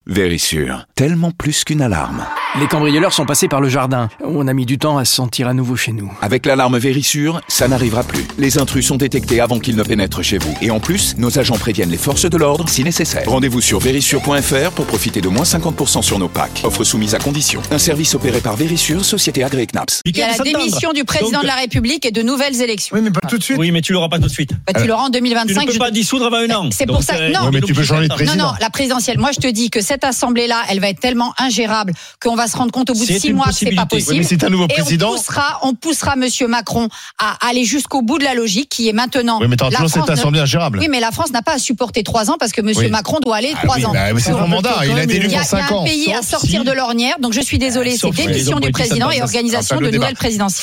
Vérissure, tellement plus qu'une alarme. Les cambrioleurs sont passés par le jardin. On a mis du temps à se sentir à nouveau chez nous. Avec l'alarme Vérissure, ça n'arrivera plus. Les intrus sont détectés avant qu'ils ne pénètrent chez vous. Et en plus, nos agents préviennent les forces de l'ordre si nécessaire. Rendez-vous sur vérissure.fr pour profiter de moins 50% sur nos packs. Offre soumise à condition. Un service opéré par Vérissure, société agréée CNAPS. Il y a la démission du président de la République et de nouvelles élections. Oui, mais pas tout de suite. Oui, mais tu l'auras pas tout de suite. Tu l'auras en 2025. Tu ne peux pas dissoudre avant un an. C'est pour ça que non. Ouais, mais tu peux changer de président. Non, la présidentielle. Moi, je te dis que cette assemblée-là, elle va être tellement ingérable qu'on va se rendre compte au bout de 6 mois que c'est pas possible. Oui, mais c'est un nouveau président. On poussera Monsieur Macron à aller jusqu'au bout de la logique qui est maintenant. Oui, mais t'as toujours cette assemblée ingérable. Oui, mais la France n'a pas à supporter 3 ans parce que Monsieur Macron doit aller 3 ans. Bah, c'est son mandat. Il a été élu pour 5 ans. Il y a un pays à sortir de l'ornière. Donc, je suis désolée. C'est démission du président et organisation de nouvelles présidentielles.